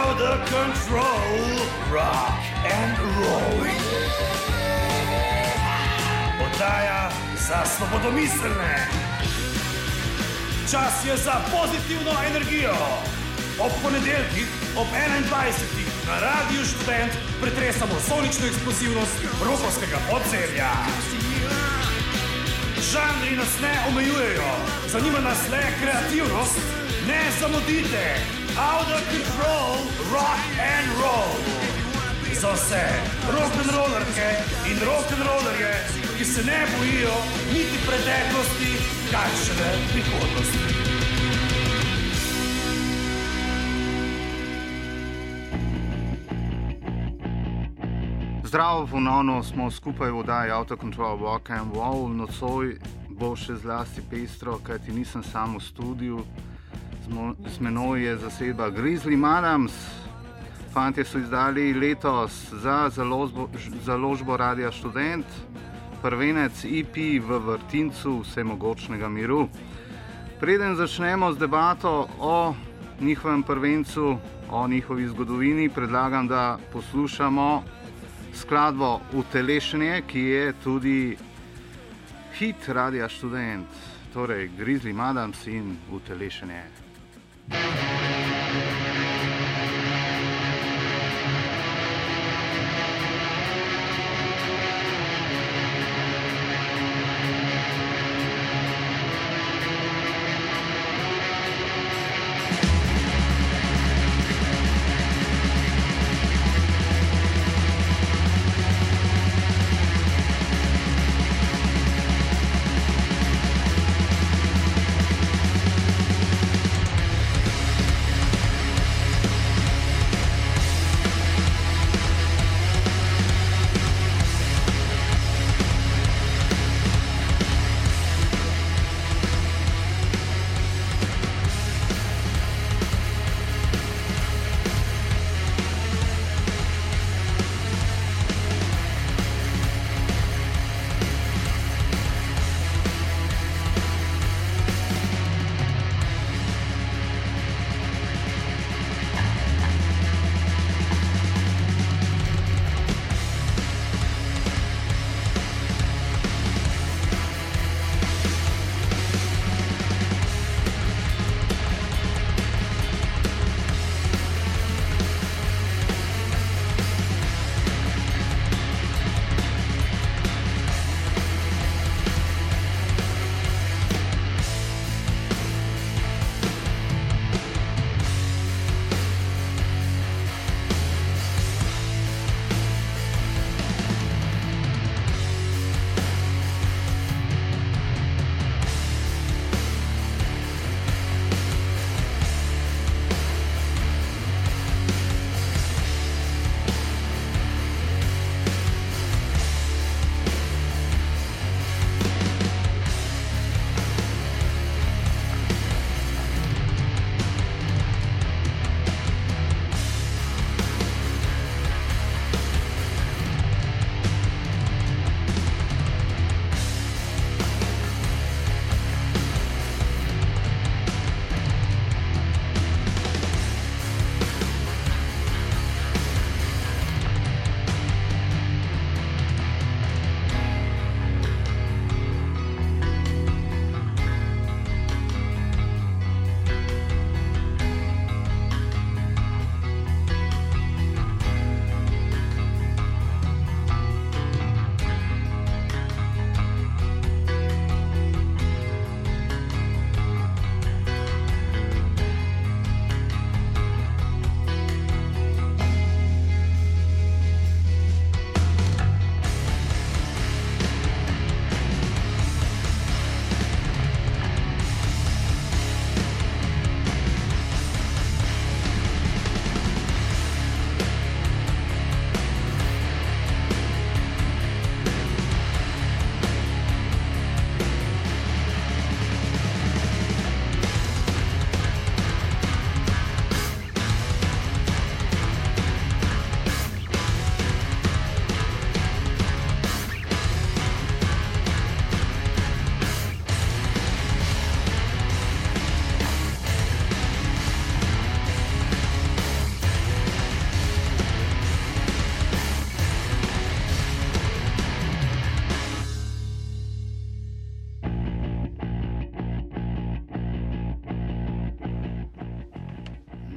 out of control, rock and roll. Oddaja za svobodomiselne. Čas je za pozitivno energijo. Ob ponedeljkih, ob 21. na Radiu Študent pretresamo sonično eksplozivnost rokovskega podzemlja. Žanri nas ne omejujejo, zanima nas le kreativnost. Ne zamudite, out of control, rock and roll. Za vse rock'n'rollerke in rock'n'rollerje, ki se ne bojijo niti preteklosti, kaj šele prihodnosti. Zdravo, ponovno smo skupaj v oddaji Out of Control Rock and Roll. Nocoj bo še zlasti pestro, kajti nisem sam v studiu. Z menoj je zasedba Grizzly Madams. Fantje so izdali letos za založbo Radia Študent prvenec EP v vrtincu vsemogočnega miru. Preden začnemo z debato o njihovem prvencu, o njihovi zgodovini, predlagam, da poslušamo skladbo Utelešenje, ki je tudi hit Radia Študent, torej Grizzly Madams in Utelešenje.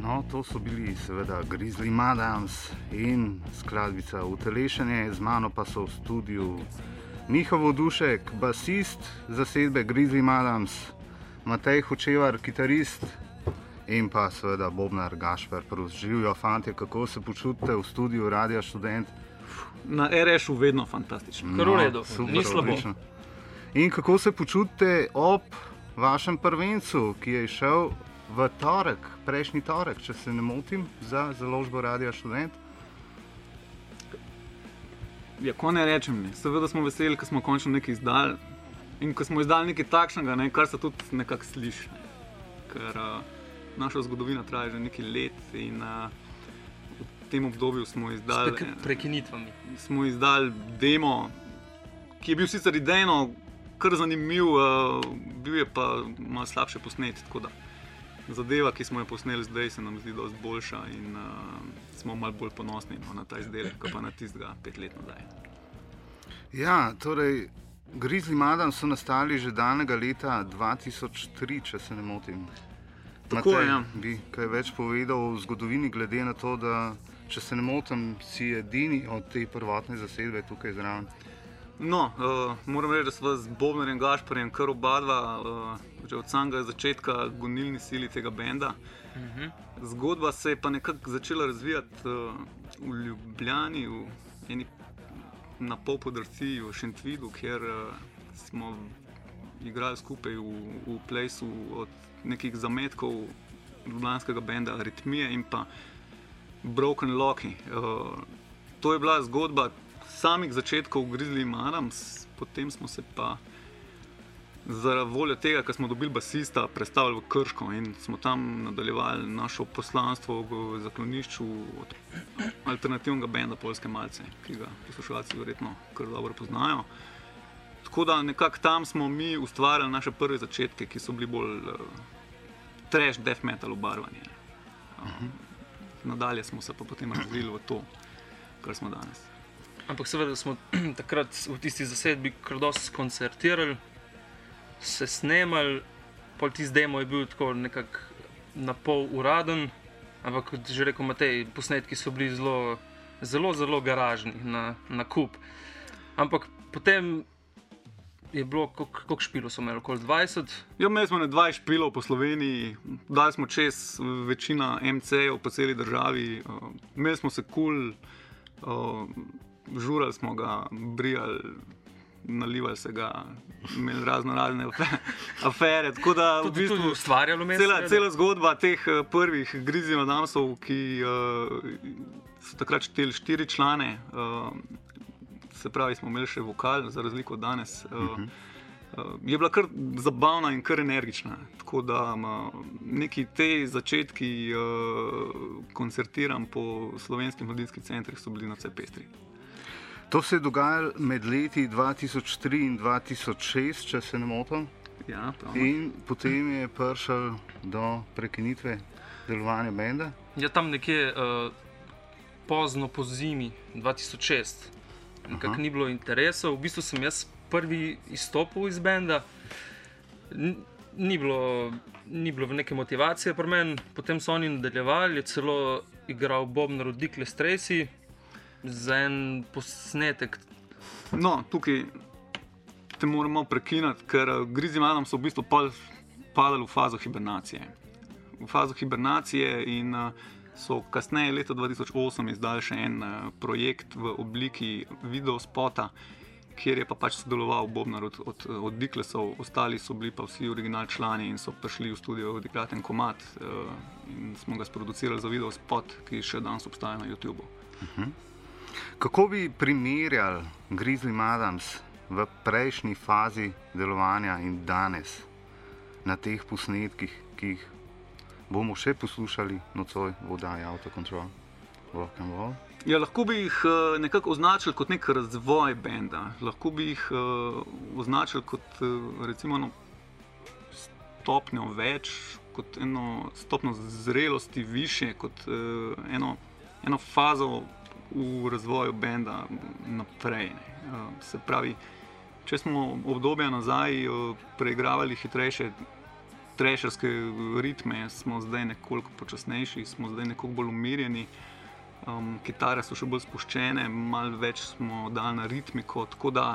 No, to so bili seveda Grizzly Madams in skladbica Utelešenje, z mano pa so v studiu Miha Vodušek, basist zasedbe Grizzly Madams, Matej Hočevar, kitarist in pa seveda bobnar Gašper Prus. Živijo fantje, kako se počutite v studiu Radia Študent? Na RŠ-u vedno fantastično. Kar v redu, super, ni slabo. odlično. In kako se počutite ob vašem prvencu, ki je šel v torek, prejšnji torek, če se ne motim, za založbo Radia Študent? Ja, ko ne rečem, ne. Seveda smo veseli, ko smo končno nekaj izdali in ko smo izdali nekaj takšnega, ne, kar se tudi nekako sliši. Ne. Ker naša zgodovina traja že nekaj let in v tem obdobju smo izdali prekinitvami. Smo izdali demo, ki je bil sicer idejno kar zanimiv, bil je pa malo slabše posnet, tako da zadeva, ki smo jo posneli zdaj, se nam zdi dosti boljša in smo malo bolj ponosni na ta izdelek, kot pa na tistega 5 let nazaj. Ja, torej, Grizzly Madams so nastali že daljnega leta 2003, če se ne motim. Tako je, ja. Bi kaj več povedal o zgodovini, glede na to, da, če se ne motim, si edini od te prvotne zasedbe tukaj zraven. No, moram reči, da sva z Bobnarjem Gašperjem kar oba dva že od samega začetka gonilni sili tega benda. Zgodba se je pa nekako začela razvijati v Ljubljani, na Popodrci, v Šentvidu, kjer smo igrali skupaj v plesu od nekih zametkov ljubljanskega benda Aritmije in pa Broken Loki. To je bila zgodba samih začetkov Grizzly Madams, potem smo se pa zaradi voljo tega, ker smo dobili basista, prestavili v Krško in smo tam nadaljevali našo poslanstvo v zaklonišču od alternativnega benda Poljske malce, ki ga poslušalci verjetno kar dobro poznajo. Tako da nekako tam smo mi ustvarjali naše prve začetke, ki so bili bolj trash death metal obarvanje. Nadalje smo se pa potem razvili v to, kar smo danes. Ampak seveda smo takrat v tisti zasedbi kar dosti koncertirali, se snemali, pol tisti demo je bil tako nekako na pol uraden, ampak kot že rekel Matej, posnetki so bili zelo garažni na kup. Ampak potem je bilo, koliko špilov so imeli, okoli 20? Ja, imeli smo 20 špilov po Sloveniji, dali smo čez večina MC-jev po celi državi, imeli smo se kul, žurali smo ga, brijali, nalivali se ga, imeli razne afere, tako da v bistvu tudi ustvarjalo mest. Cela zgodba teh prvih Grizzly Madamsov, ki so takrat šteli 4 člane, se pravi, smo imeli še vokal, za razliko od danes, je bila kar zabavna in kar energična. Tako da neki te začetki koncertiram po slovenskih mladinskih centrih so bili nadvse pestri. To se je dogajalo med leti 2003 in 2006, če se ne motim. Ja, in potem je prišel do prekinitve delovanja benda. Ja, tam nekje pozno po zimi 2006. Nekako ni bilo interesov. V bistvu sem jaz prvi izstopil iz benda. Ni bilo v neke motivacije pri meni. Potem so oni nadaljevali, je celo igral Bobnar od Dickless Tracy za en posnetek. No, tukaj te moramo prekinati, ker Grizzly Madams so v bistvu padali v fazo hibernacije. V fazo hibernacije in so kasneje, leta 2008, izdali še en projekt v obliki videospota, kjer je pa pač sodeloval Bobnar od Dicklessov, ostali so bili pa vsi original člani in so prišli v studio odigrati en komad in smo ga sproducirali za videospot, ki še danes obstaja na YouTubeu. Kako bi primerjali Grizzly Madams v prejšnji fazi delovanja in danes na teh posnetkih, ki jih bomo še poslušali nocoj v oddaji Auto Control Rock and Roll? Ja, lahko bi jih nekako označili kot nek razvoj benda. Lahko bi jih označili kot recimo stopnjo več, kot eno stopnjo zrelosti više, kot eno fazo v razvoju benda naprej. Se pravi, če smo obdobja nazaj preigravali hitrejše trešerske ritme, smo zdaj nekoliko počasnejši, smo zdaj nekoliko bolj umirjeni. Kitare so še bolj spuščene, malo več smo dali na ritmiko, tako da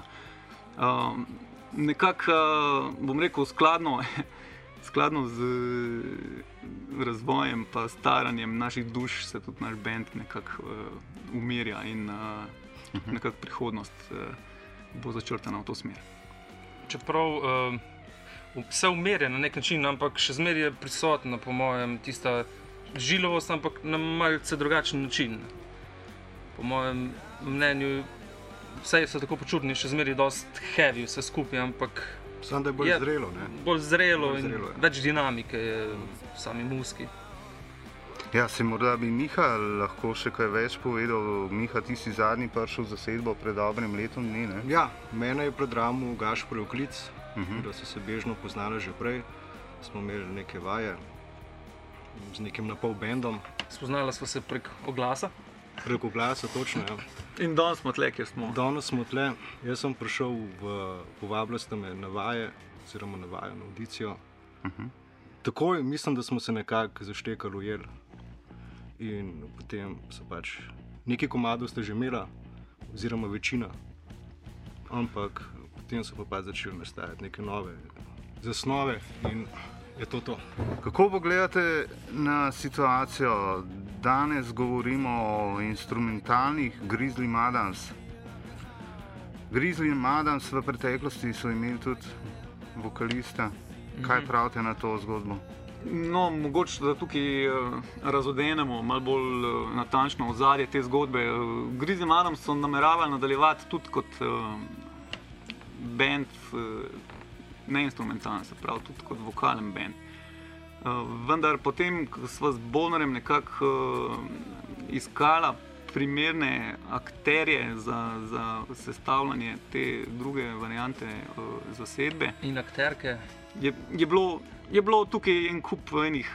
nekako, bom rekel, skladno z razvojem pa staranjem naših duš se tudi naš band nekako umirja in nekako prihodnost bo začrtana v to smer. Čeprav vse umirja na nek način, ampak še zmeraj je prisotna, po mojem, tista žilovost, ampak na malce drugačen način. Po mojem mnenju, vse so tako počutni, še zmeraj dost heavy vse skupaj, ampak samo da je bolj zrelo, ne? Bolj zrelo in zrelo, več dinamike je v sami muski. Ja, se morda bi Miha lahko še kaj več povedal. Miha, ti si zadnji prišel v zasedbo pred dobrim letom dni, ne? Ja, mene je predramil Gašperjev klic, da so se bežno poznali že prej. Smo imeli neke vaje z nekim napol bendom. Spoznala sva se prek oglasa? Prek oglasa, točno, ja. In danes smo tle, kjer smo. Danes smo tle. Jaz sem prišel povabila ste me na vaje, oziroma na vajo, na audicijo. Takoj mislim, da smo se nekako zaštekali, ujeli. In potem so pač nekaj komadov ste že imela, oziroma večina. Ampak potem so pa začeli nastajati neke nove zasnove in je to. Kako pogledate na situacijo? Danes govorimo o instrumentalnih Grizzly Madams. Grizzly Madams v preteklosti so imeli tudi vokalista. Kaj pravite na to zgodbo? No, mogoče da tukaj razodenemo malo bolj natančno ozadje te zgodbe. Grizzly Madams so nameravali nadaljevati tudi kot band, neinstrumentalni, se pravi tudi kot vokalen band. Vendar potem, ko sva z Bobnarjem nekako iskala primerne akterje za sestavljanje te druge variante zasedbe. In akterke? Je bilo tukaj en kup enih,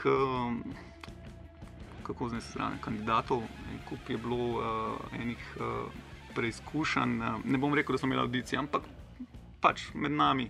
kako zdaj se strane, kandidatov, en kup je bilo enih preizkušanj. Ne bom rekel, da smo imeli audicije, ampak pač med nami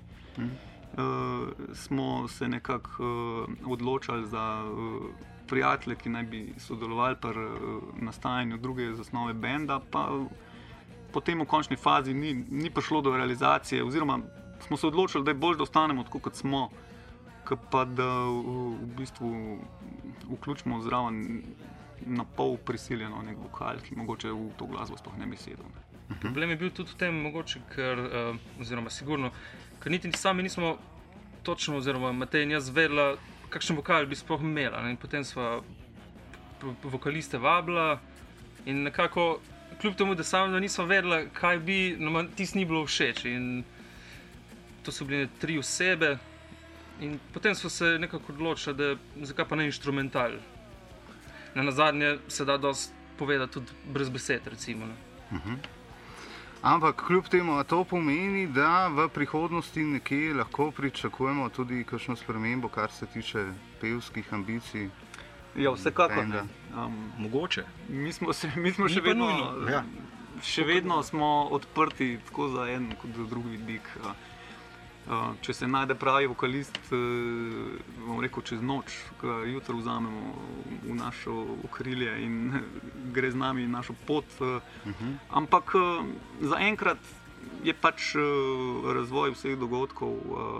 smo se nekako odločali za prijatelje, ki naj bi sodelovali pri nastajanju druge zasnove benda, pa potem v končni fazi ni prišlo do realizacije, oziroma smo se odločili, da je bolj, da ostanemo tako, kot smo, pa da v bistvu vključimo zraven na pol prisiljeno nek vokal, ki mogoče v to glasbo sploh ne bi sedel. Problem je bil tudi v tem, mogoče, oziroma sigurno, ker niti sami nismo točno, oziroma Matej in jaz vedela, kakšen vokal bi sploh imela. In potem sva vokaliste vabila in nekako, kljub temu, da sami nisva vedela, kaj bi, nama tisto ni bilo všeč. In to so bile 3 osebe in potem sva se nekako odločila, da zakaj pa ne instrumental. Nazadnje se da dosti povedati tudi brez besed, recimo. Ampak kljub temu, a to pomeni, da v prihodnosti nekje lahko pričakujemo tudi kakšno spremembo, kar se tiče pevskih ambicij? Ja, vsekakor. Mogoče. Mi smo še vedno, še vedno smo odprti tako za en kot za drugi vidik. Če se najde pravi vokalist, bom rekel, čez noč, ko jutro vzamemo v našo okrilje in gre z nami našo pot. Ampak zaenkrat je pač razvoj vseh dogodkov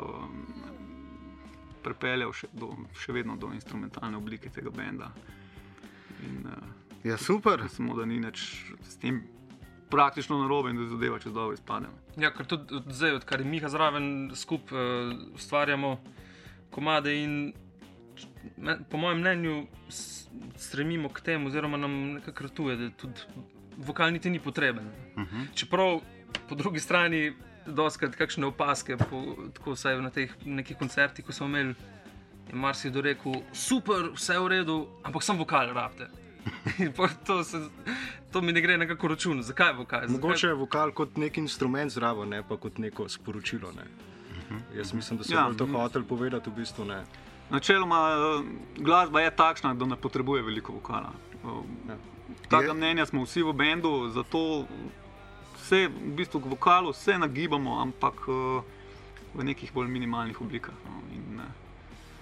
pripeljal še vedno do instrumentalne oblike tega benda. Ja, super. Samo da ni nič s tem praktično narobe in da zadeva čez dobro izpade. Ja, ker tudi zdaj, odkar je Miha zraven, skupaj ustvarjamo komade in po mojem mnenju stremimo k temu, oziroma nam nekako ratuje, da tudi vokal niti ni potreben. Čeprav po drugi strani dostikrat kakšne opaske, tako vsaj na teh nekih koncertih, ko smo imeli, je marsikdo rekel, super, vse je v redu, ampak samo vokal rabite. To mi ne gre nekako račun. Zakaj vokal? Mogoče je vokal kot nek instrument zraven, ne pa kot neko sporočilo. Ne? Jaz mislim, da so bolj to hoteli povedati, v bistvu ne. Načeloma glasba je takšna, da ne potrebuje veliko vokala. Takega mnenja smo vsi v bendu, zato se v bistvu k vokalu se nagibamo, ampak v nekih bolj minimalnih oblikah.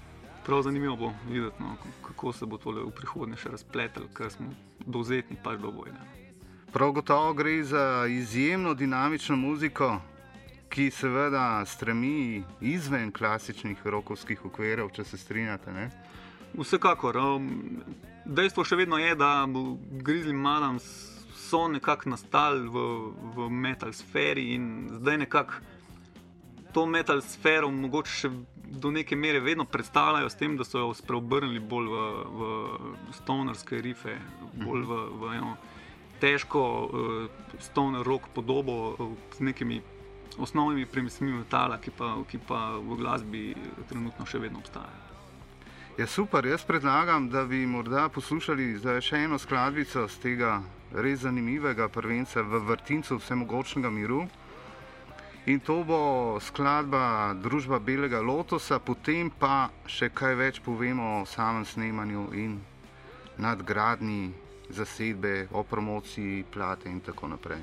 prav zanimivo bo videti, no, kako se bo tole v prihodnje še razpletel, ker smo dovzetni pač do vojne. Prav gotovo gre za izjemno dinamično muziko, ki seveda stremi izven klasičnih rokovskih okvirov, če se strinjate, ne? Vsekakor. Dejstvo še vedno je, da Grizzly Adams so nekako nastali v metal sferi in zdaj nekako to metal sfero mogoče še do neke mere vedno predstavljajo s tem, da so jo spreobrnili bolj v stonerske rife, bolj v eno težko stoner rock podobo z nekimi osnovnimi premislimi metala, ki pa v glasbi trenutno še vedno obstajajo. Ja, super, jaz predlagam, da bi morda poslušali zdaj še eno skladbico z tega res zanimivega prvenca v vrtincu vsemogočnega miru. In to bo skladba Družba Belega lotosa, potem pa še kaj več povemo o samem snemanju in nadgradnji zasedbe, o promociji plate in tako naprej.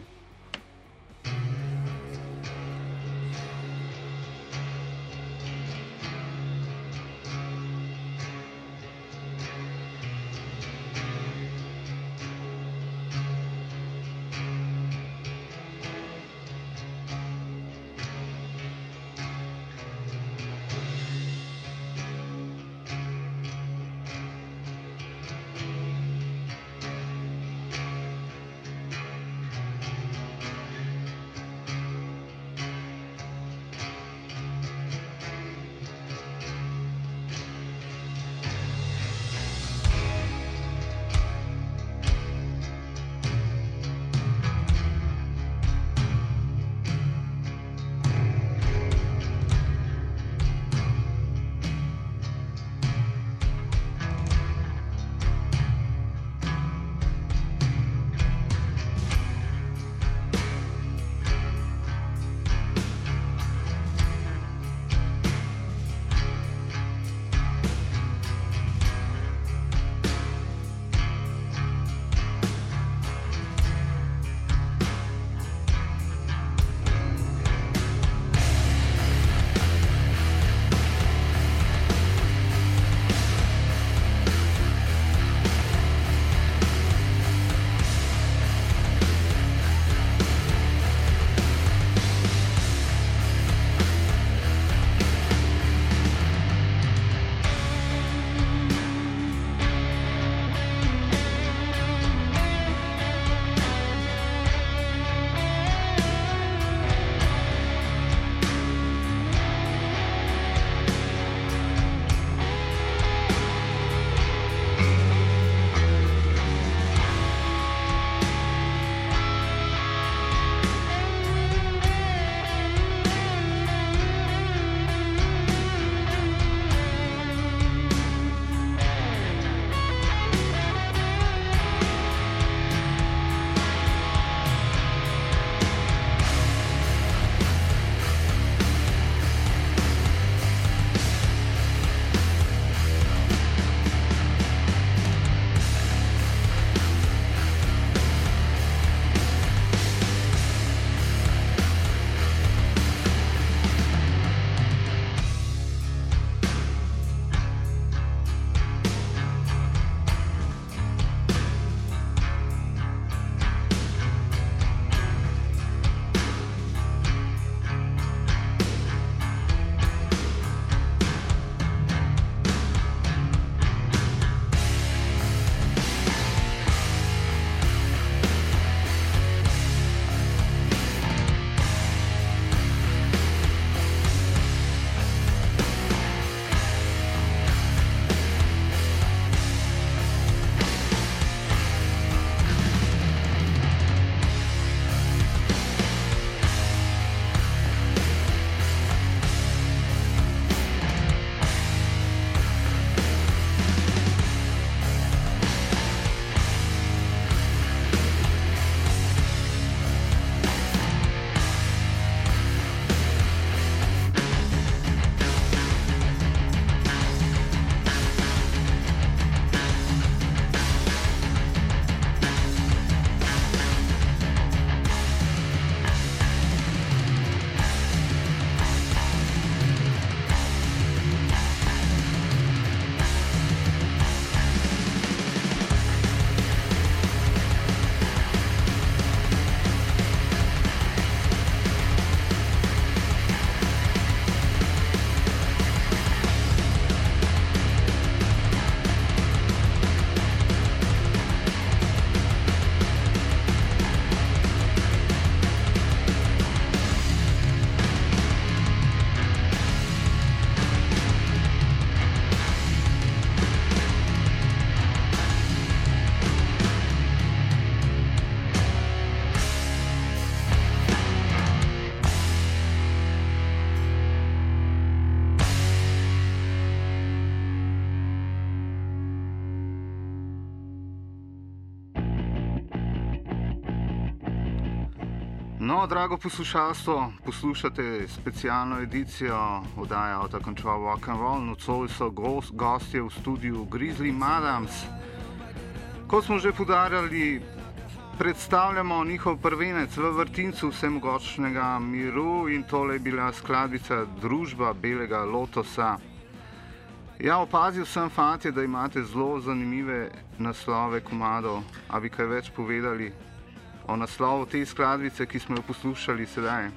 No, drago poslušalstvo, poslušate specialno edicijo oddaje Auto Control Rock and Roll. Nocoj so gostje v studiu Grizzly Madams. Kot smo že poudarjali, predstavljamo njihov prvenec v vrtincu vsemogočnega miru in tole je bila skladbica Družba belega lotosa. Ja, opazil sem, fantje, da imate zelo zanimive naslove komadov. A bi kaj več povedali o naslovu te skladbice, ki smo jo poslušali sedaj?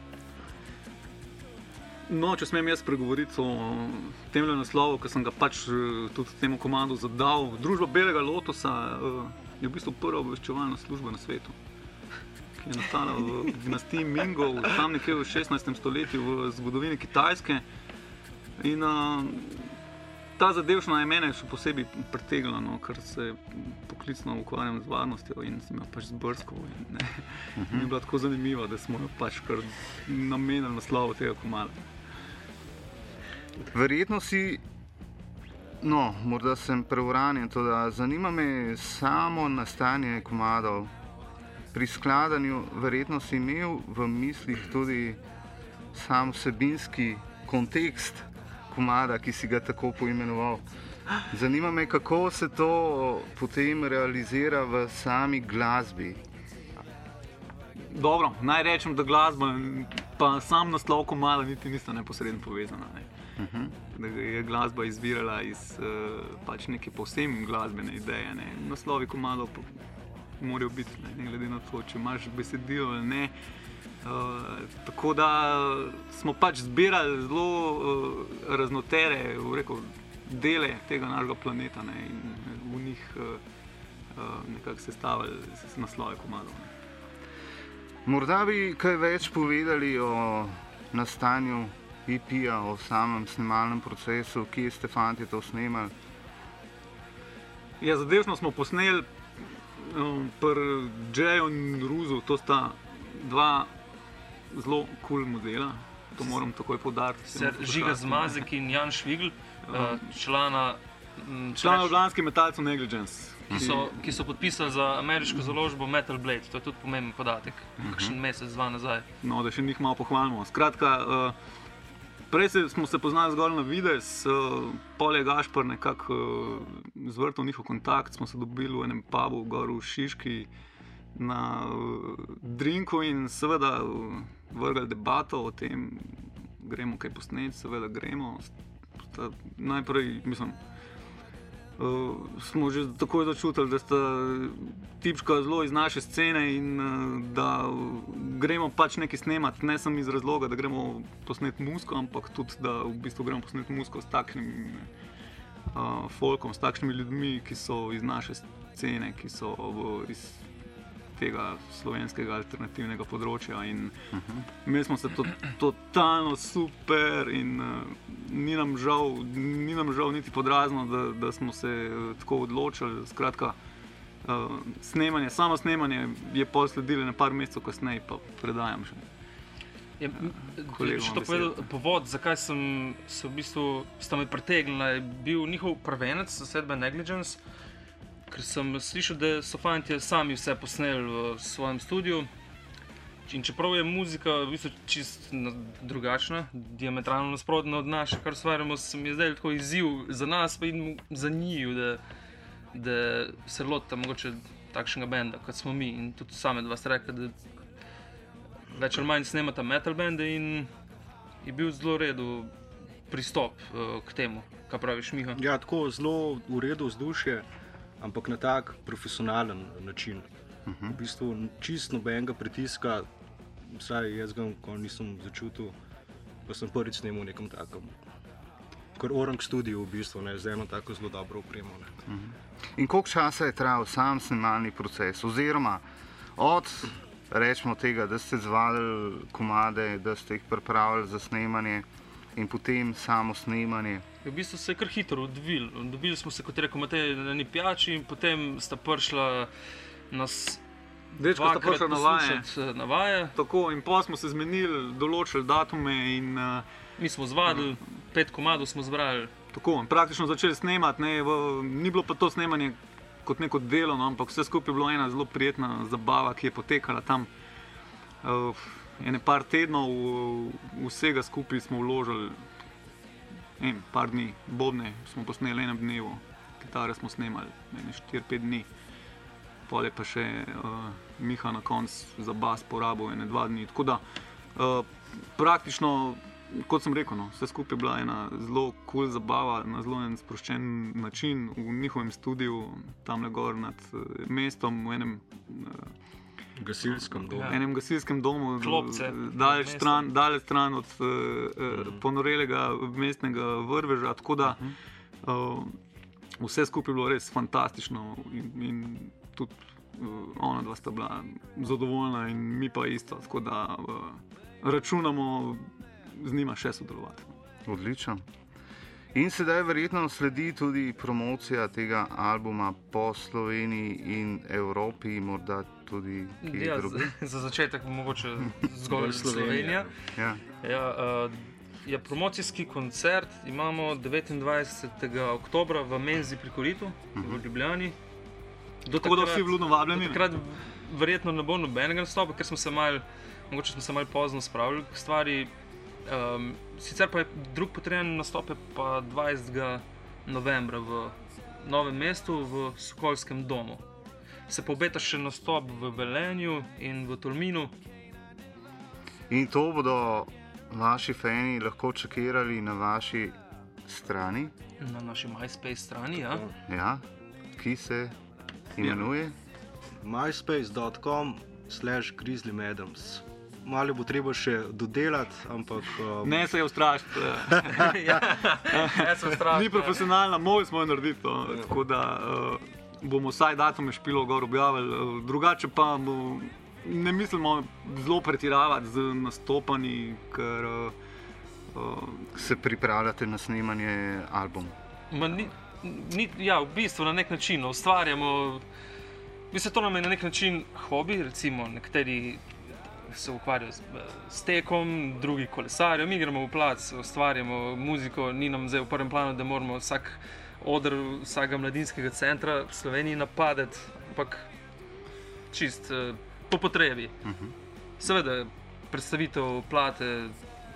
No, če smem jaz pregovoriti o tem naslovu, ki sem ga pač tudi temu komadu zadal. Družba belega lotosa je v bistvu prva obveščevalna služba na svetu, ki je nastala v dinastiji Mingov, tam nekje v 16. stoletju v zgodovini Kitajske. In ta zadevščina je mene še posebej pritegnila, no, ker se poklicno ukvarjam z varnostjo in sem jo pač zbrskal. Mi je bila tako zanimiva, da smo jo pač kar namenili naslovu tega komada. Verjetno si, no, morda sem preuranjen, toda zanima me samo nastajanje komadov. Pri skladanju verjetno si imel v mislih tudi sam vsebinski kontekst komada, ki si ga tako poimenoval. Zanima me, kako se to potem realizira v sami glasbi. Dobro, naj rečem, da glasba pa sam naslov komada niti nista neposredno povezana. Da je glasba izvirala iz pač neke povsem glasbene ideje. Naslovi komadov morajo biti, ne glede na to, če imaš besedilo ali ne. Tako da smo pač zbirali zelo raznotere, rekel, dele tega našega planeta, ne, in v njih nekako sestavili naslove komadov. Morda bi kaj več povedali o nastanju EP-ja, o samem snemalnem procesu, kje ste fantje to snemali? Ja, zadevno smo posneli pri Jayju in Ruzu, to sta dva zelo cool modela, to moram takoj poudariti. Žiga Zmazek in Jan Švigl, člana ljubljanskih metalcev Negligence. Ki so podpisali za ameriško založbo Metal Blade, to je tudi pomemben podatek, kakšen mesec, dva nazaj. No, da še njih malo pohvalimo. Skratka, prej smo se poznali zgolj na videz, pol je Gašpar nekako zvrtal njihov kontakt, smo se dobili v enem pubu gor v Šiški na drinku in seveda vrgali debato o tem, gremo kaj posneti, seveda gremo. Najprej, mislim, smo že takoj začutili, da sta tipčka zelo iz naše scene in da gremo pač nekaj snemati, ne samo iz razloga, da gremo posneti muziko, ampak tudi, da v bistvu gremo posneti muziko s takšnim folkom, s takšnimi ljudmi, ki so iz naše scene, ki so iz tega slovenskega alternativnega področja in imeli smo se totalno super in ni nam žal niti podrazno, da smo se tako odločili. Skratka, samo snemanje je sledilo na par mesecev kasneje, pa predajam še. Še to povedal, povod, zakaj sem se v bistvu sta me pritegnila, je bil njihov prvenec zasedbe Negligence, ker sem slišal, da so fantje sami vse posneli v svojem studiu. In čeprav je muzika v bistvu čist drugačna, diametralno nasprotna od naše, kar stvarjamo, se mi je zdaj tako izziv za nas, pa in za njiju, da se lotita mogoče takšnega benda, kot smo mi. In tudi same dva ste rekli, da več ali manj snemata metal bende in je bil zelo redu pristop k temu. Kaj praviš, Miha? Ja, tako zelo v redu vzdušje, ampak na tak profesionalen način. V bistvu čist nobenega pritiska, vsaj jaz ga nisem začutil, pa sem prvič snemal v nekem takem kar orang studiu v bistvu, ne, z eno tako zelo dobro opremo. In koliko časa je trajal sam snemalni proces, oziroma od, rečemo tega, da ste zvadili komade, da ste jih pripravili za snemanje in potem samo snemanje? V bistvu se je kar hitro odvil. Dobili smo se, kot je rekel Matej, na eni pijači in potem sta prišla nas dvakrat poslušati na vaje. Tako, in pa smo se zmenili, določili datume in mi smo zvadili, 5 komadov smo zbrali. Tako, praktično začeli snemati, ni bilo pa to snemanje kot neko delo, no, ampak vse skupaj je bilo ena zelo prijetna zabava, ki je potekala tam ene par tednov, vsega skupaj smo vložili par dni. Bobne smo posneli enem dnevu, kitare smo snemali 4-5 dni. Pol je pa še Miha na koncu za bas porabil 2 dni. Tako da praktično, kot sem rekel, vse skupaj je bila ena zelo cool zabava, na zelo en sproščen način v njihovem studiu, tamle gor nad mestom, v enem gasilskem domu, daleč stran od ponorelega mestnega vrveža, tako da vse skupaj je bilo res fantastično in tudi ona dva sta bila zadovoljna in mi pa isto, tako da računamo z njima še sodelovati. Odlično. In sedaj verjetno sledi tudi promocija tega albuma po Sloveniji in Evropi, morda tudi kje drugje. Za začetek mogoče zgolj Slovenija. Promocijski koncert imamo 29. oktobra v Menzi pri Koritu v Ljubljani. Tako da vsi vljudno vabljeni. Takrat verjetno ne bo nobenega nastopa, ker smo se malo pozno spravili k stvari. Sicer pa je drug potreben nastop pa 20. novembra v Novem mestu v Sokolskem domu. Se pa obeta še nastop v Velenju in v Tolminu. In to bodo vaši fani lahko čekirali na vaši strani? Na naši MySpace strani, ja. Ja, ki se imenuje? myspace.com/grizzlymadams. Malo bo treba še dodelati, ampak... Ne se je ustrašiti. Ni profesionalna, mogli smo jo narediti. Tako da bomo vsaj datume špilov gor objavili. Drugače pa ne mislimo zelo pretiravati z nastopanji, ker... Se pripravljate na snemanje albuma? Ja, v bistvu na nek način ustvarjamo... To nam je na nek način hobi, recimo nekateri se ukvarjajo s tekom, drugi kolesarjo, mi gremo v plac, ustvarjamo muziko, ni nam zdaj v prvem planu, da moramo vsak oder vsakega mladinskega centra v Sloveniji napadeti, ampak čist po potrebi. Seveda predstavitev plate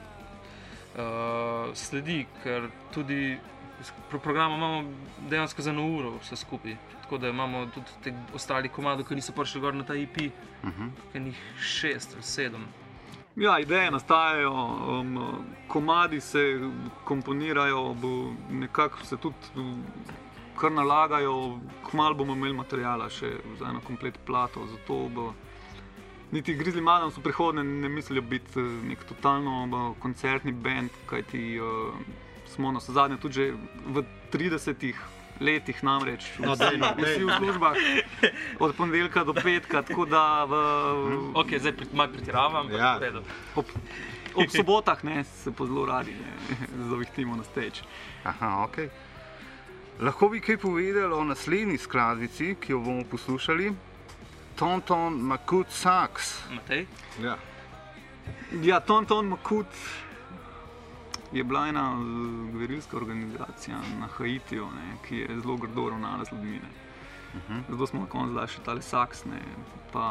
sledi, ker tudi program imamo dejansko za 1 uro vse skupaj. Tako da imamo tudi te ostali komadi, ki niso prišli gor na ta EP, enih 6 ali 7. Ja, ideje nastajajo, komadi se komponirajo, nekako se tudi kar nalagajo, kmalu bomo imeli materijala še za eno komplet plato, zato bo niti Grizzly Madams v prihodnje ne mislijo biti nek totalno koncertni band, kajti smo na zadnje tudi že v 30 letih namreč vsi v službah od ponedeljka do petka, tako da Ok, zdaj malo pretiravam, Ja. ob sobotah se pa zelo radi zavihtimo na stage. Aha, ok. Lahko bi kaj povedali o naslednji skladbici, ki jo bomo poslušali? Tonton Makut Sax. Matej? Ja. Ja, Tonton Makut je bila ena gverilska organizacija na Haitiju, ki je zelo grdo ravnala z ljudmi. Zato smo na koncu dali še tale saks, pa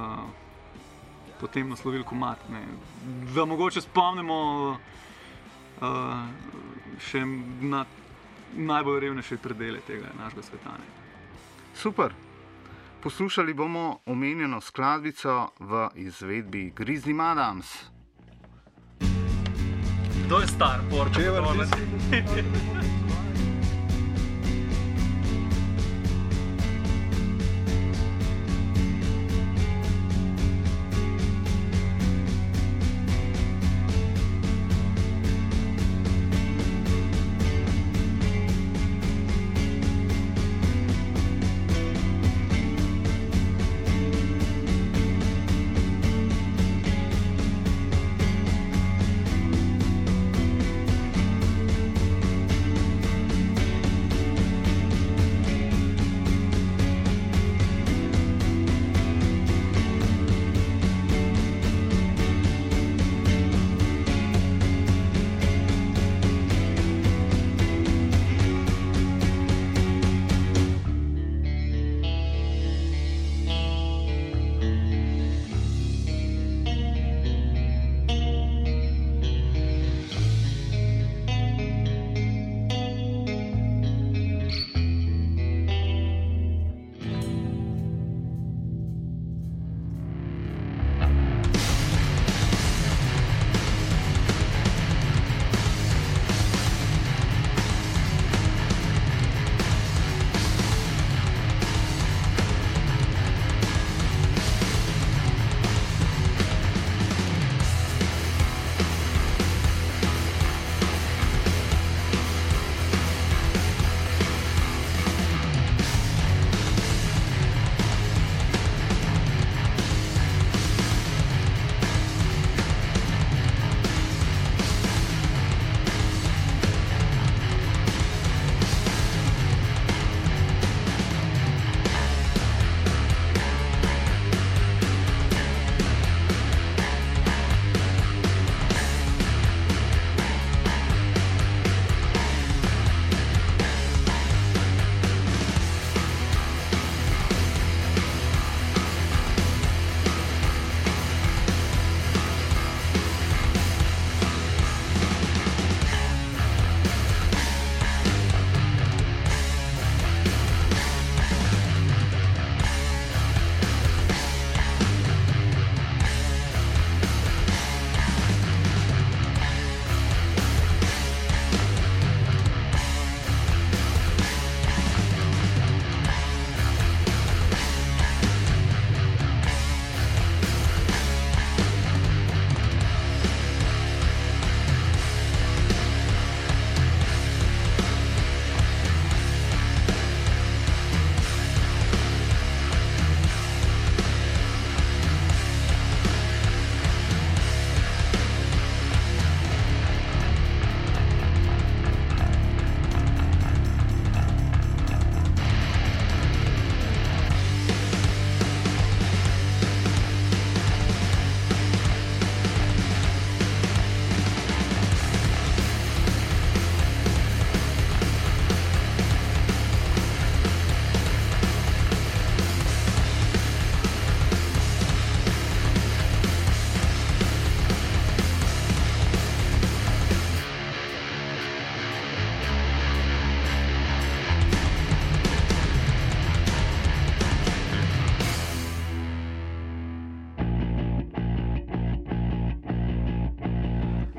potem naslovili komad. Da mogoče spomnimo še na najbolj revnejše predele tega našega sveta. Super. Poslušali bomo omenjeno skladbico v izvedbi Grizzly Madams. Kdo je star, Porto?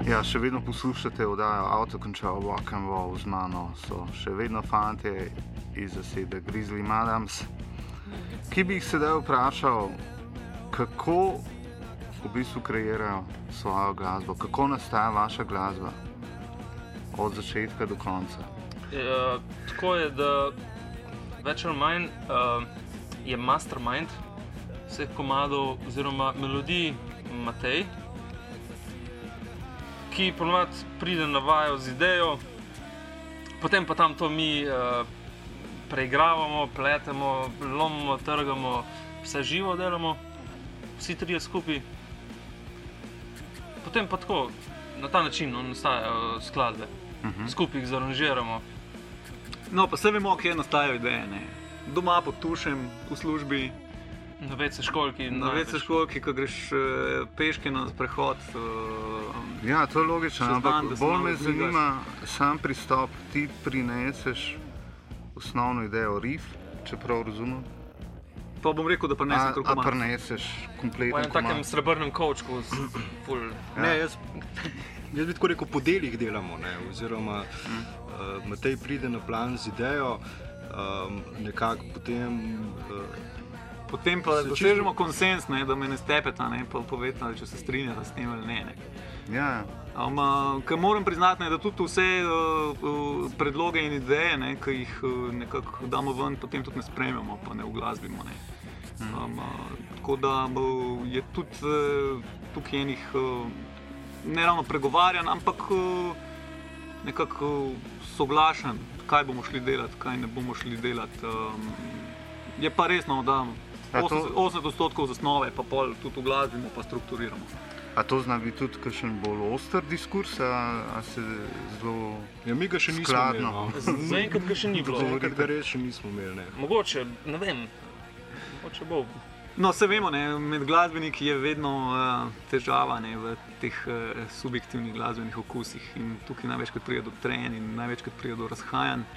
Ja, še vedno poslušate oddajo Out of Control Rock and Roll, z mano so še vedno fantje iz zasedbe Grizzly Madams, ki bi jih sedaj vprašal, kako v bistvu kreirajo svojo glasbo, kako nastaja vaša glasba od začetka do konca. Tako je, da več ali manj je mastermind vseh komadov oziroma melodij Matej, ki ponovadi pride na vajo z idejo, potem pa tam to mi preigravamo, pletemo, lomimo, trgamo, vse živo delamo, vsi trije skupaj. Potem pa tako, na ta način nastajajo skladbe, skupaj jih zaranžiramo. No, pa se vemo, kje nastajajo ideje, ne? Doma pod tušem, v službi. Na WC školjki. Na WC školjki, ko greš peške na sprehod. Ja, to je logično, ampak bolj me dvigaš. zanima sam pristop. Ti prineseš osnovno idejo riff, če prav razumem. Pa bom rekel, da prinesem A komad. prineseš Po kompleten enem takem komad. srebrnem kovčku z ful. Ne, jaz bi tako rekel, po delih delamo, ne, oziroma Matej pride na plan z idejo, nekako Potem pa Se dosežemo konsens, ne, da me ne stepeta, ne, pa poveta, če se strinjata s tem ali ne. Ja, Ker moram priznati, ne, da tudi vse predloge in ideje, ne, ki jih nekako damo ven, potem tudi ne sprejmemo, pa ne uglasbimo. Ne. Tako da je tudi tukaj enih ne ravno pregovarjan, ampak nekako soglašen, kaj bomo šli delati, kaj ne bomo šli delati. Je pa resno, da 80% zasnove, pa pol tudi uglasbimo, pa strukturiramo. a to zna biti tudi kakšen bolj oster diskurs, a se zelo Ja, mi ga še nismo skladno. imeli. No. Zaenkrat ga še ni bilo. Zaenkrat ga res še nismo imeli. Ne. Mogoče, ne vem, mogoče bo. No, se vemo, ne, med glasbeniki je vedno težava, ne, v teh subjektivnih glasbenih okusih in tukaj največkrat pride do trenj in največkrat pride do razhajanj.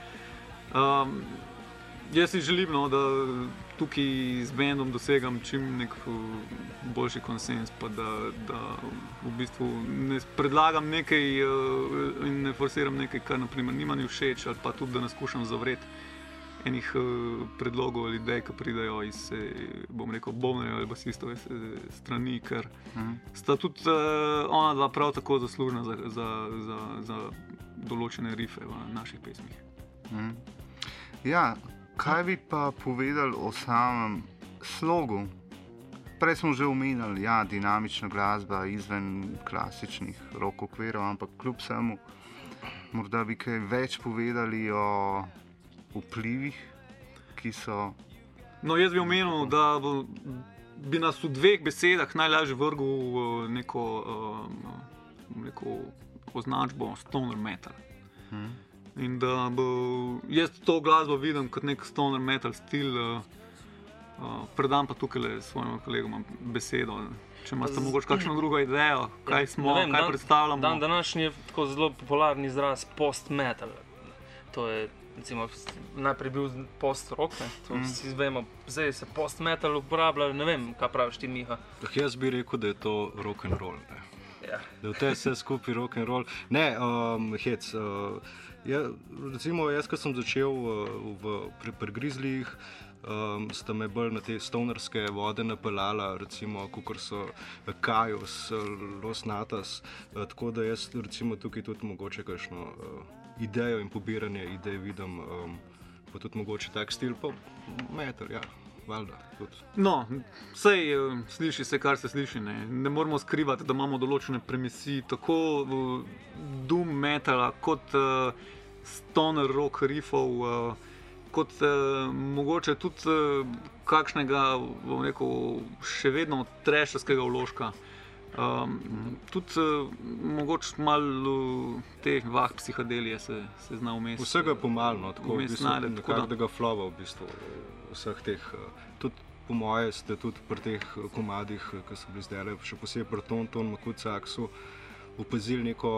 Jaz si želim, no, da tukaj z bendom dosegam čim nek boljši konsens, pa da v bistvu ne predlagam nekaj in ne forsiram nekaj, kar naprimer nima ni všeč, ali pa tudi da ne skušam zavreti enih predlogov ali idej, ki pridejo iz, bom rekel, Bobnarja ali basistove strani, ker sta tudi ona dva prav tako zaslužna za določene rife v naših pesmih. Ja, kaj bi pa povedali o samem slogu? Prej smo že omenjali, ja, dinamična glasba izven klasičnih rock okvirov, ampak kljub vsemu morda bi kaj več povedali o vplivih, ki so... No, jaz bi omenil, da bi nas v dveh besedah najlažje vrgel neko označbo stoner metal. In da jaz to glasbo vidim kot nek stoner metal stil, predam pa tukaj svojim kolegom besedo. Če imate mogoče kakšno drugo idejo, kaj smo, Ne vem, kaj predstavljamo. Dan današnji je tako zelo popularni izraz post-metal. To je recimo najprej bil post-rock, to vsi vemo, zdaj se post-metal uporablja, ne vem, kaj praviš ti, Miha. Jaz bi rekel, da je to rock and roll. Ne. Ja. Da je vse skupaj rock and roll. Ne, hec. Recimo, jaz, ko sem začel pri Grizzlyjih, sta me bolj na te stonerske vode napeljala, recimo, kakor so Kajos, Los Natas, tako da jaz recimo tukaj tudi mogoče kakšno idejo in pobiranje idej vidim, pa tudi mogoče tak stil, pa metal, ja, valjda. Tudi. No, sej sliši se, kar se sliši. Ne moramo skrivati, da imamo določene premisi, tako doom metala, kot stoner rock riffov, kot mogoče tudi kakšnega, bom rekel, še vedno trasherskega vložka. Tudi mogoče malo teh vah psihadelije se zna vmes. Vsega pomalno, tako v vmes bistvu, najde, tako nekako da- da ga flova v bistvu vseh teh. Tudi po moje ste tudi pri teh komadih, ki so bili zdaj, še posebej pri Ton Makut Saksu, opazili neko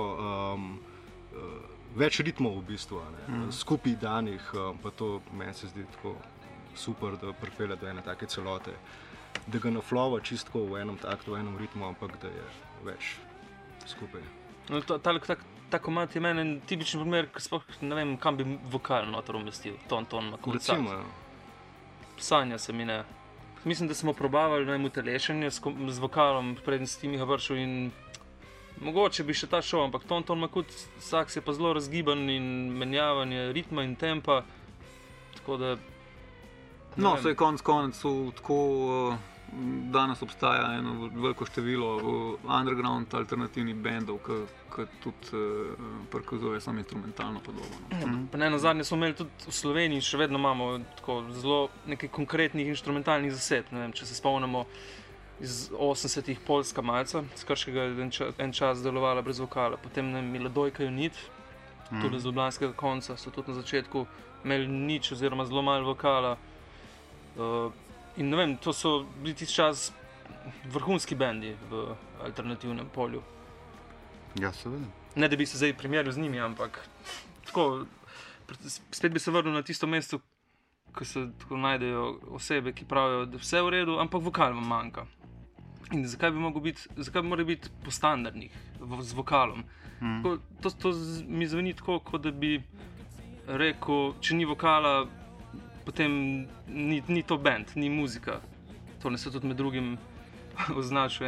več ritmov v bistvu, skupaj danih, pa to meni se zdi tako super, da pripelje do ene take celote, da ga naflova čistko v enem taktu, v enem ritmu, ampak da je več skupaj. No, ta komad je meni tipičen primer, ker sploh ne vem, kam bi vokal noter umestil. Ton, makulca. Recimo, Sanja se mi ne. Mislim, da smo probavali na utelešenje z vokalom, preden s Timiha vršil in mogoče bi še ta šel, ampak ton makut saks je pa zelo razgiban in menjavanje ritma in tempa, tako da... No, vse konec tako danes obstaja eno veliko število underground alternativnih bendov, ki tudi prikazuje samo instrumentalno podobo. Pa ne, nazadnje smo imeli tudi v Sloveniji, še vedno imamo tako zelo nekaj konkretnih instrumentalnih zased. Ne vem, če se spomnimo iz 80-ih Poljska Malca, s Krškega je en čas delovala brez vokala, potem Milodojka Junit, tudi z ljubljanskega konca so tudi na začetku imeli nič oziroma zelo malo vokala. In ne vem, to so bili tisti čas vrhunski bendi v alternativnem polju. Ja, seveda. Ne, da bi se zdaj primerjal z njimi, ampak tako, spet bi se vrnil na tisto mesto, ko se tako najdejo osebe, ki pravijo, da vse je v redu, ampak vokal vam manjka. In zakaj bi mora biti po standardnih z vokalom? Tako, to mi zveni tako, kot da bi rekel, če ni vokala, potem ni to band, ni muzika. To ne se tudi med drugim označil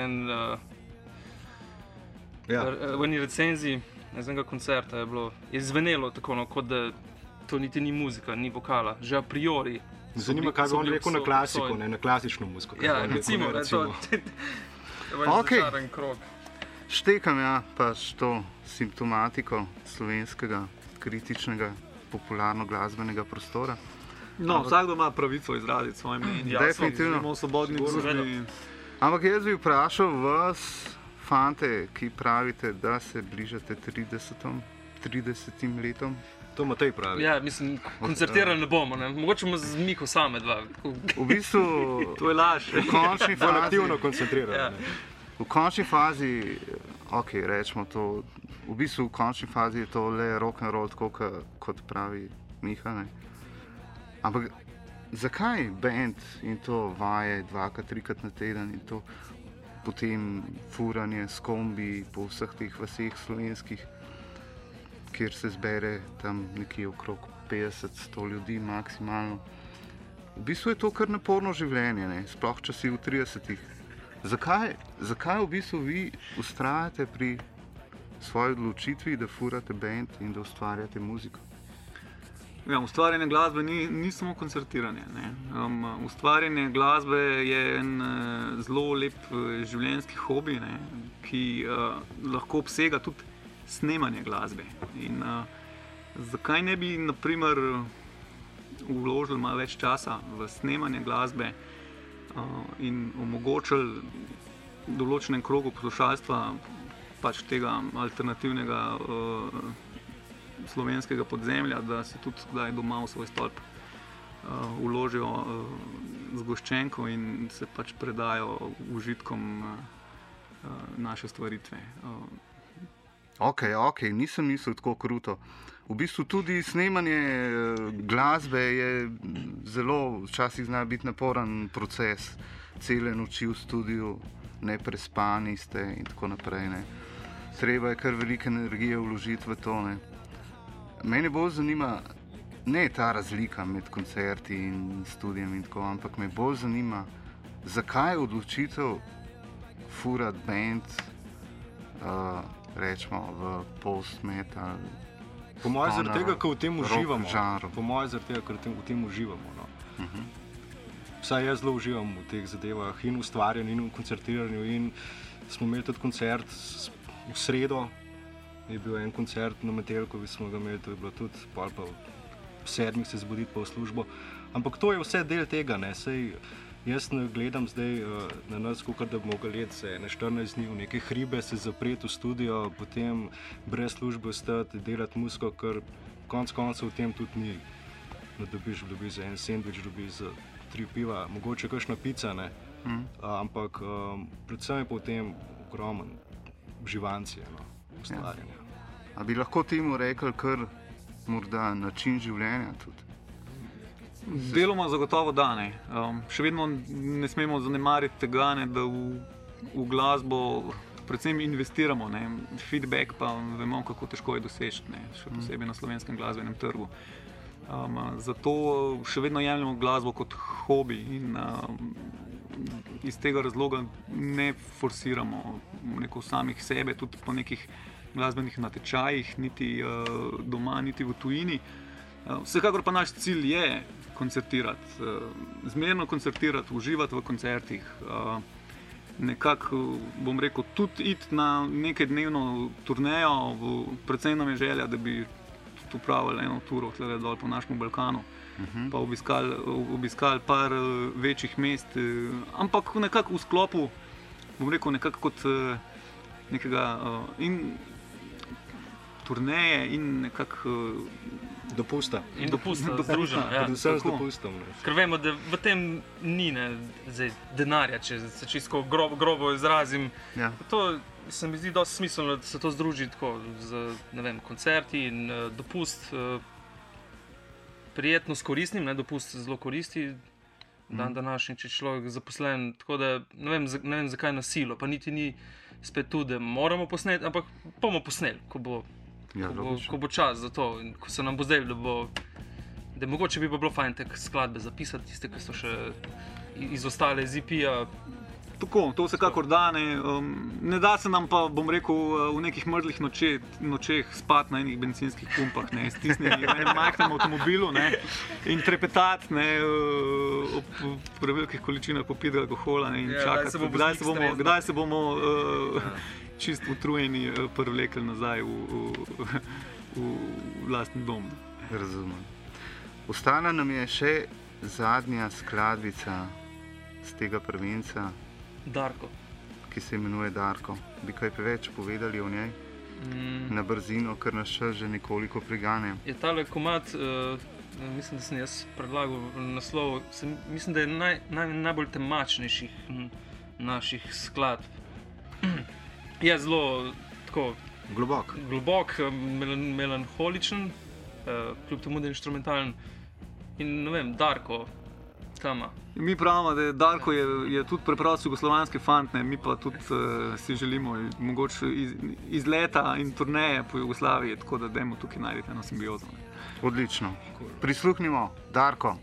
v eni recenziji z enega koncerta je zvenelo tako, no, kot da to niti ni muzika, ni vokala, že a priori. Zanima, kaj bi on rekel na klasiko, ne na klasično muziko. Ja, recimo. Okay. Štekam pač to simptomatiko slovenskega kritičnega popularno glasbenega prostora. No, vsakdo ima pravico izraziti svoje mnenje. Definitivno. Smo v svobodni družbi. Ampak jaz bi vprašal vas, fante, ki pravite, da se bližate 30 letom. To Matej pravi. Ja, mislim, koncertirali ne bomo, ne? Mogoče bomo z Miko same dva. V bistvu, to je laž. V končni fazi, aktivno koncentrirali. Ja. V končni fazi, rečemo to, v bistvu v končni fazi je to le rock and roll, tako kot pravi Miha, ne? Ampak zakaj band in to vaje 2-3 na teden in to potem furanje s kombi po vseh teh vaseh slovenskih, kjer se zbere tam nekje okrog 50-100 ljudi maksimalno. V bistvu je to kar naporno življenje, ne? Sploh če si v 30-ih. Zakaj v bistvu vi ustrajate pri svoji odločitvi, da furate band in da ustvarjate muziko? Ja, ustvarjanje glasbe ni samo koncertiranje. Ustvarjanje glasbe je en zelo lep življenjski hobi, ne, ki lahko obsega tudi snemanje glasbe. In zakaj ne bi, na primer, vložili malo več časa v snemanje glasbe in omogočili določenem krogu poslušalstva pač tega alternativnega slovenskega podzemlja, da si tudi kdaj doma v svoj stolp vložijo zgoščenko in se pač predajo užitkom naše stvaritve. Ok, nisem mislil tako kruto. V bistvu tudi snemanje glasbe je zelo, včasih zna biti naporen proces. Cele noči v studiu, neprespani ste in tako naprej. Ne. Treba je kar veliko energije vložiti v to. Ne. Mene bolj zanima ne ta razlika med koncerti in studijem in tako, ampak me bolj zanima, zakaj odločitev furati band, rečemo v post-metal. Po mojem zaradi tega, ker v tem uživamo. Žanru. Po mojem zaradi tega, ker v tem uživamo. No. Vsaj jaz zelo uživam v teh zadevah in v ustvarjanju in v koncertiranju in smo imeli tudi koncert v sredo. Je bil en koncert na Metelkovi, smo ga imeli, to je bilo tudi pa v 7 se zbuditi pa v službo. Ampak to je vse del tega, ne. Sej jaz ne gledam zdaj na nas, kakor da bi mogli let se na 14 dni v neke hribe, se zapreti v studio, potem brez službe ostati, delati muziko, ker konec koncev v tem tudi ni. No, dobiš za en sendvič, dobiš za 3 piva, mogoče kakšna pica, ne. Ampak predvsem je pa v tem ogromen živancije, no. Ustvarjanja. A bi lahko temu rekli kar morda način življenja tudi? Deloma zagotovo da, ne. Še vedno ne smemo zanemariti tega, ne, da v glasbo predvsem investiramo, ne. Feedback pa vemo, kako težko je doseči, ne, še posebej na slovenskem glasbenem trgu. Zato še vedno jemljemo glasbo kot hobi in iz tega razloga ne forsiramo samih sebe, tudi po nekih glasbenih natečajih, niti doma, niti v tujini. Vsekakor pa naš cilj je koncertirati, zmerno koncertirati, uživati v koncertih, nekako, bom rekel, tudi iti na nekaj dnevno turnejo, predvsem nam je želja, da bi upravili eno turo tle dol po našem Balkanu, pa obiskali par večjih mest, ampak nekako v sklopu, bom rekel, nekako kot nekega in turneje in nekako Dopusta. In dopusta, združena. Ja. Predvsem z dopustom. Ker vemo, da v tem ni denarja, če se čisto grobo izrazim. Ja. To se mi zdi dosti smiselno, da se to združi tako z, ne vem, koncerti in dopust prijetno s koristnim, ne, dopust zelo koristi dan današnji, če človek zaposlen, tako da ne vem zakaj na silo, pa niti ni spet tu, da moramo posneti, ampak bomo posneli, ko bo čas za to in ko se nam bo zdaj, da mogoče bi bilo fajn te skladbe zapisati, tiste, ki so še izostale iz EP-ja. Tako, to vsekakor da, ne da se nam pa, bom rekel, v nekih mrzlih nočeh spati na enih bencinskih pumpah, stisnjeni v enem majhnem avtomobilu, ne, in trepetati, ne, ob prevelikih količinah popitega alkohola, ne, in čakati, kdaj se bomo čist utrujeni privlekli nazaj v lastni dom. Razumem. Ostala nam je še zadnja skladbica z tega prvenca, Darko. Ki se imenuje Darko. Bi kaj več povedali o njej? Na brzino, ker nas še že nekoliko prigane. Je tale komad, mislim, da sem jaz predlagal naslov, mislim, da je najbolj temačnejših naših skladb. Je zelo tako globok, melanholičen, kljub temu, da je inštrumentalen. In ne vem, Darko, Tama. Mi pravimo, da Darko je tudi preprosto jugoslovanski fant, ne? Mi pa tudi si želimo mogoče izleta in turneje po Jugoslaviji, tako da dajmo tukaj najti eno simbiozo. Odlično. Prisluhnimo, Darko.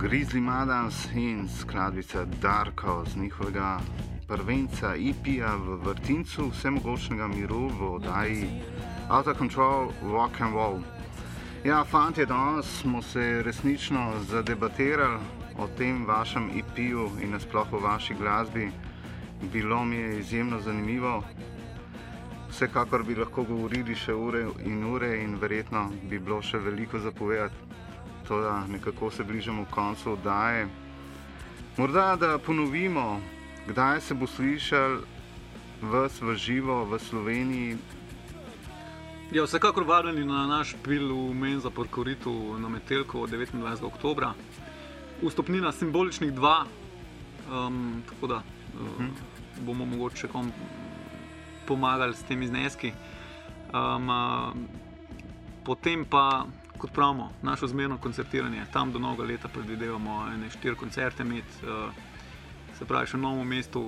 Grizzly Madams in skladbica Darko z njihovega prvenca EP-ja v vrtincu vsemogočnega miru v oddaji Out of Control Rock and Roll. Ja, fantje, danes smo se resnično zadebatirali o tem vašem EP-ju in nasploh o vaši glasbi. Bilo mi je izjemno zanimivo. Vsekakor bi lahko govorili še ure in verjetno bi bilo še veliko zapovedati. To, da nekako se bližamo koncu oddaje. Morda, da ponovimo, kdaj se bo slišal vas v živo v Sloveniji. Ja, vsekakor vabljeni na naš pil v Menza pod Koritu na Metelko 29. oktobra. Vstopnina simboličnih 2, tako da bomo mogoče kom pomagali s temi zneski. Potem pa, kot pravimo, naše zmerno koncertiranje. Tam do novega leta predvidevamo 4 koncerte imeti, se pravi še v Novem mestu.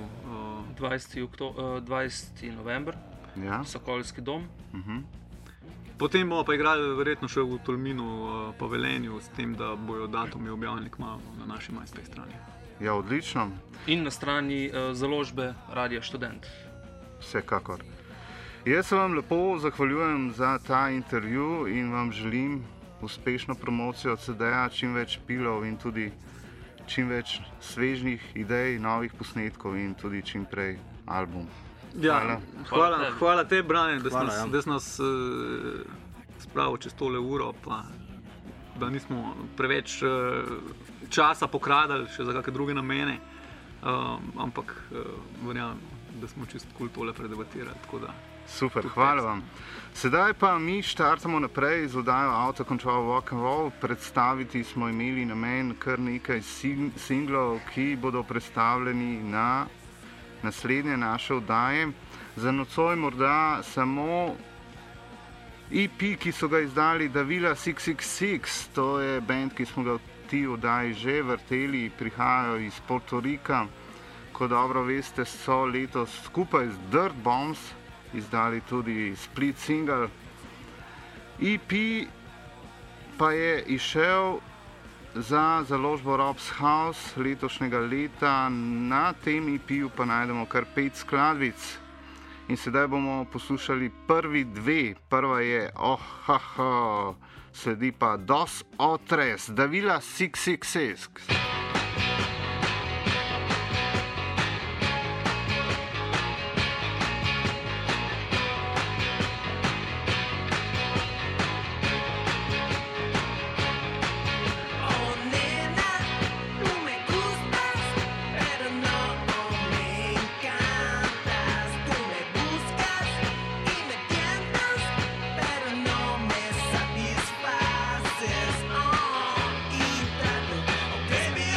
20. november, Ja. Sokolski dom. Potem bomo pa igrali verjetno še v Tolminu, pa Velenju, s tem, da bojo datumi objavljeni kmalu na naši majstej strani. Ja, odlično. In na strani založbe Radia Študent. Vsekakor. Jaz se vam lepo zahvaljujem za ta intervju in vam želim uspešno promocijo CD-ja, čim več pilov in tudi čim več svežnih idej, novih posnetkov in tudi čim prej album. Ja, hvala tebi, Brane, da si nas spravil čez tole uro, pa da nismo preveč časa pokradali še za kakšne druge namene, ampak verjamem, da smo čisto kul tole predebatirali. Tako da Super, hvala vam. Sedaj pa mi štartamo naprej z oddajo Out of Control Rock and Roll. Predstaviti smo imeli namen kar nekaj singlov, ki bodo predstavljeni na naslednje naše oddaje. Za nocoj morda samo EP, ki so ga izdali Davila 666, to je band, ki smo ga v ti oddaji že vrteli, prihajajo iz Porto Rika. Kot dobro veste, so letos skupaj z Dirt Bombs izdali tudi split single. EP pa je izšel za založbo Rob's House letošnjega leta. Na tem EP-ju pa najdemo kar 5 skladbic. In sedaj bomo poslušali prvi 2. Prva je sledi pa Dos o Tres, Davila 666. Baby,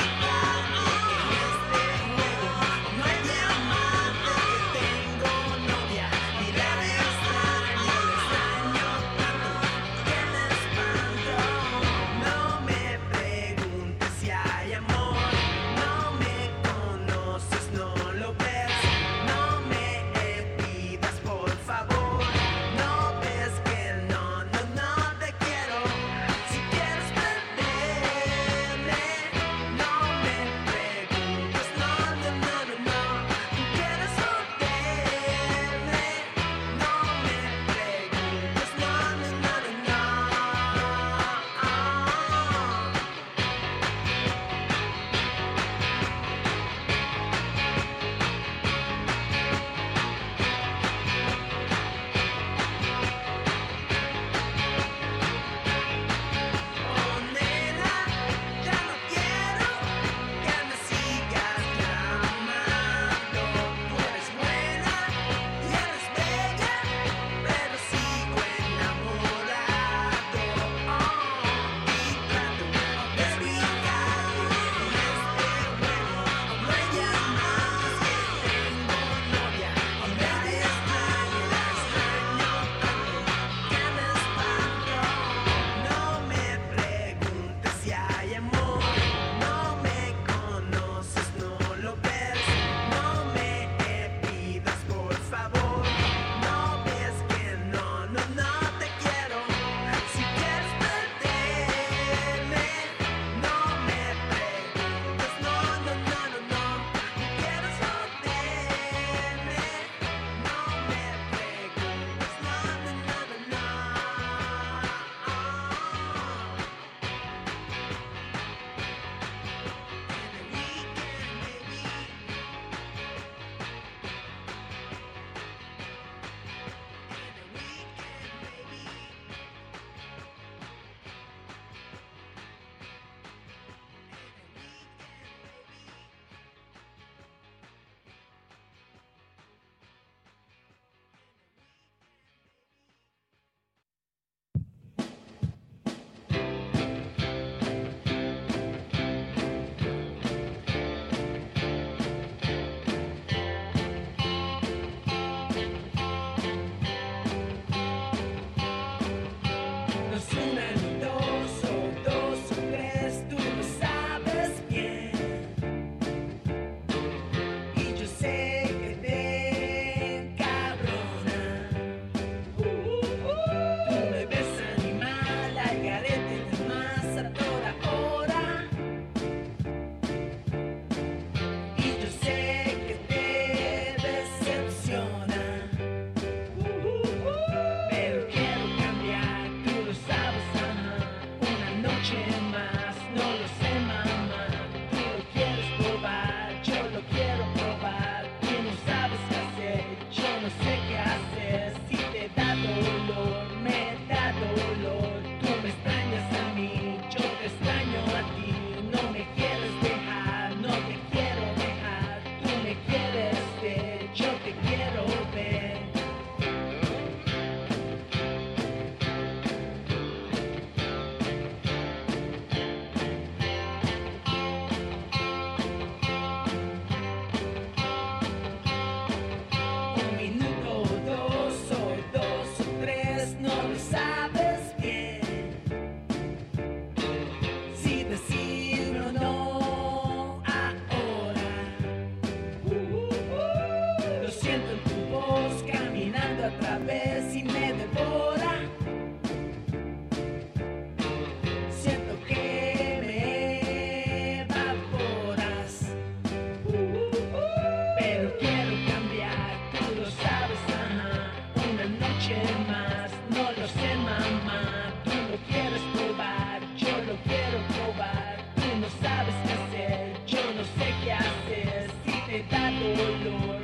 me da dolor,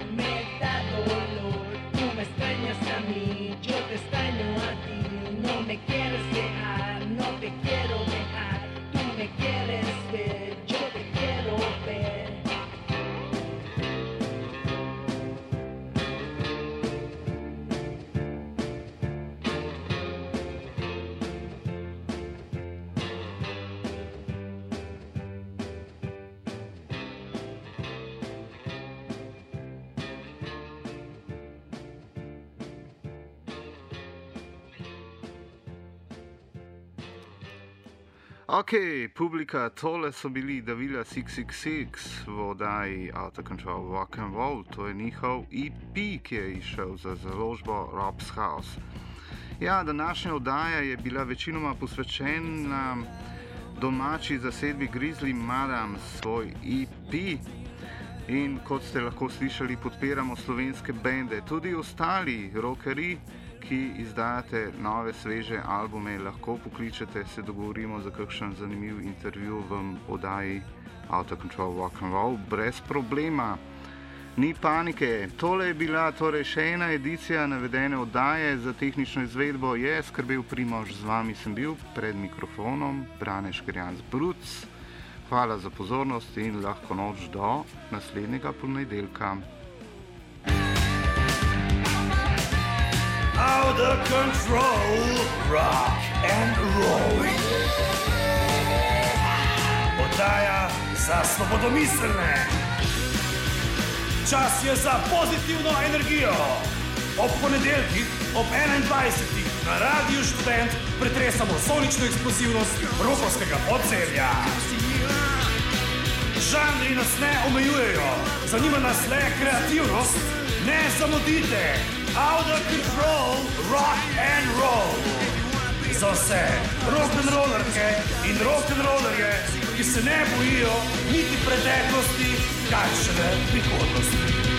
tú me extrañas a mí, yo te extraño a ti, no me quieres dejar, no te quiero dejar, tú me quieres ver, yo te quiero ver. Ok, publika, tole so bili Davila 666 v oddaji Out of Control Rock and Roll, to je njihov EP, ki je išel za založbo Rob's House. Ja, današnja oddaja je bila večinoma posvečena domači zasedbi Grizzly Madam, svoj EP. In kot ste lahko slišali, podpiramo slovenske bende, tudi ostali rockeri, ki izdajate nove, sveže albume, lahko pokličete, se dogovorimo za kakšen zanimiv intervju v oddaji Out of Control Rock and Roll, brez problema. Ni panike. Tole je bila torej še ena edicija navedene oddaje. Za tehnično izvedbo je skrbel Primož, z vami sem bil pred mikrofonom Brane Škrjanc-Bruc. Hvala za pozornost in lahko noč do naslednjega ponedeljka. Out of control, rock and roll. Oddaja za svobodomiselne. Čas je za pozitivno energijo. Ob ponedeljkih, ob 21. na Radiu Študent pretresamo sonično eksplozivnost rokovskega podzemlja. Žanri nas ne omejujejo, zanima nas le kreativnost. Ne zamudite. Out of control, rock and roll. Za vse rock'n'rollerke in rock'n'rollerje, ki se ne bojijo niti preteklosti, kaj šele prihodnosti.